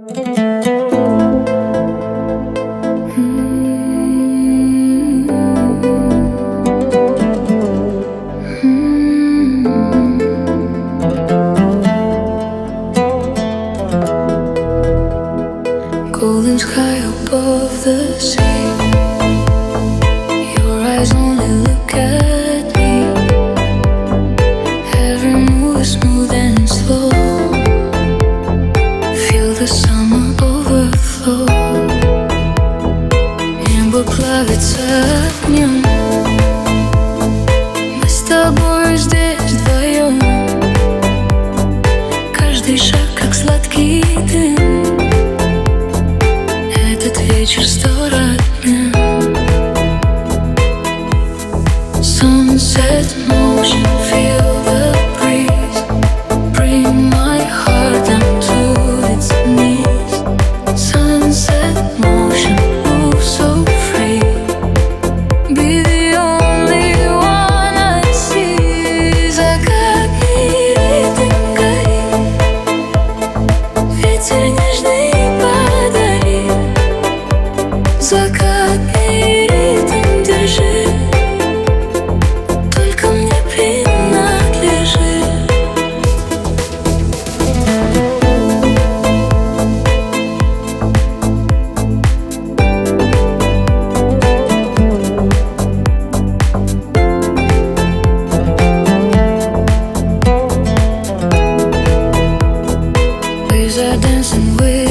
Golden sky above the sea. Your eyes only look at me. Every move is smooth and slow. Feel the summer overflow. Небо плавится огнем. Мы с тобой здесь вдвоем. Каждый шаг как сладкий дым. Этот вечер сто родным. Sunset motion, feel the breeze. Bring my heart down to its knees. Sunset motion, move so free. Be the only one I see. Закат и ритм гори. Ветер нежный подари. Закат и ритм держи. Только мне принадлежи. Waves are dancing with